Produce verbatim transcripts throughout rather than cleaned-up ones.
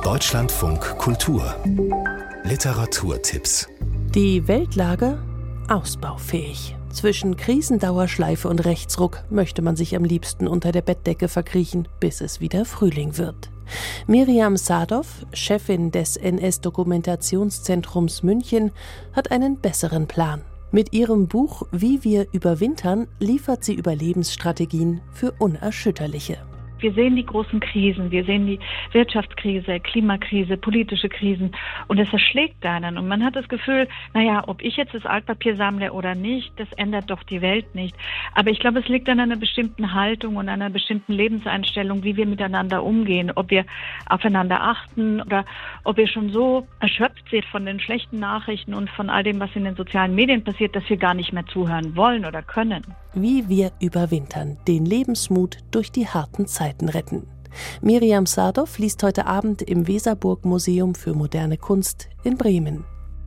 Deutschlandfunk Kultur Literaturtipps. Die Weltlage ausbaufähig. Zwischen Krisendauerschleife und Rechtsruck möchte man sich am liebsten unter der Bettdecke verkriechen, bis es wieder Frühling wird. Miriam Sadow, Chefin des N S-Dokumentationszentrums München, hat einen besseren Plan. Mit ihrem Buch »Wie wir überwintern« liefert sie Überlebensstrategien für Unerschütterliche. Wir sehen die großen Krisen, wir sehen die Wirtschaftskrise, Klimakrise, politische Krisen und es erschlägt einen. Und man hat das Gefühl, naja, ob ich jetzt das Altpapier sammle oder nicht, das ändert doch die Welt nicht. Aber ich glaube, es liegt an einer bestimmten Haltung und einer bestimmten Lebenseinstellung, wie wir miteinander umgehen, ob wir aufeinander achten oder ob wir schon so erschöpft sind von den schlechten Nachrichten und von all dem, was in den sozialen Medien passiert, dass wir gar nicht mehr zuhören wollen oder können. Wie wir überwintern, den Lebensmut durch die harten Zeiten retten. Miriam Sadow liest heute Abend im Weserburg-Museum für moderne Kunst in Bremen.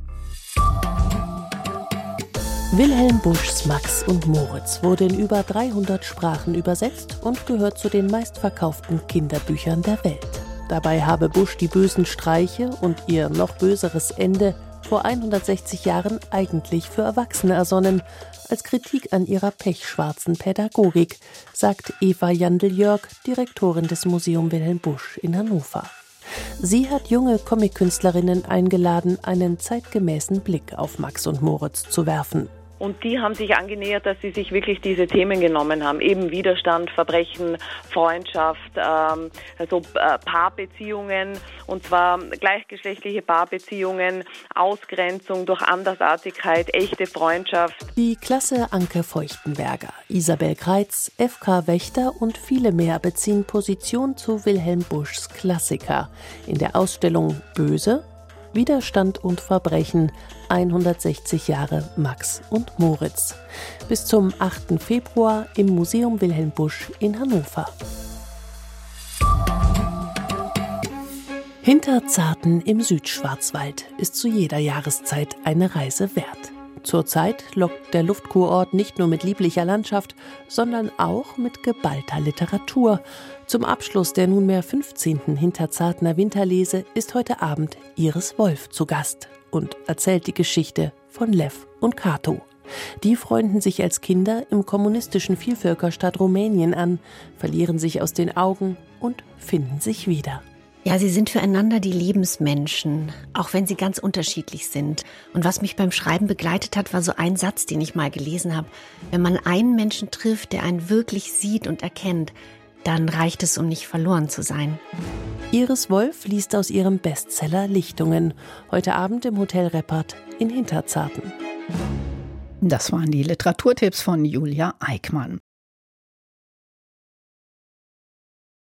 Wilhelm Buschs Max und Moritz wurde in über dreihundert Sprachen übersetzt und gehört zu den meistverkauften Kinderbüchern der Welt. Dabei habe Busch die bösen Streiche und ihr noch böseres Ende vor hundertsechzig Jahren eigentlich für Erwachsene ersonnen, als Kritik an ihrer pechschwarzen Pädagogik, sagt Eva Jandl-Jörg, Direktorin des Museum Wilhelm Busch in Hannover. Sie hat junge Comic-Künstlerinnen eingeladen, einen zeitgemäßen Blick auf Max und Moritz zu werfen. Und die haben sich angenähert, dass sie sich wirklich diese Themen genommen haben. Eben Widerstand, Verbrechen, Freundschaft, ähm, also äh, Paarbeziehungen, und zwar gleichgeschlechtliche Paarbeziehungen, Ausgrenzung durch Andersartigkeit, echte Freundschaft. Die Klasse Anke Feuchtenberger, Isabel Kreitz, F K Wächter und viele mehr beziehen Position zu Wilhelm Buschs Klassiker in der Ausstellung Böse, Widerstand und Verbrechen, hundertsechzig Jahre Max und Moritz. Bis zum achten Februar im Museum Wilhelm Busch in Hannover. Hinterzarten im Südschwarzwald ist zu jeder Jahreszeit eine Reise wert. Zurzeit lockt der Luftkurort nicht nur mit lieblicher Landschaft, sondern auch mit geballter Literatur. Zum Abschluss der nunmehr fünfzehnten Hinterzartener Winterlese ist heute Abend Iris Wolf zu Gast und erzählt die Geschichte von Lev und Kato. Die freunden sich als Kinder im kommunistischen Vielvölkerstaat Rumänien an, verlieren sich aus den Augen und finden sich wieder. Ja, sie sind füreinander die Lebensmenschen, auch wenn sie ganz unterschiedlich sind. Und was mich beim Schreiben begleitet hat, war so ein Satz, den ich mal gelesen habe. Wenn man einen Menschen trifft, der einen wirklich sieht und erkennt, dann reicht es, um nicht verloren zu sein. Iris Wolf liest aus ihrem Bestseller Lichtungen, heute Abend im Hotel Reppert in Hinterzarten. Das waren die Literaturtipps von Julia Eickmann.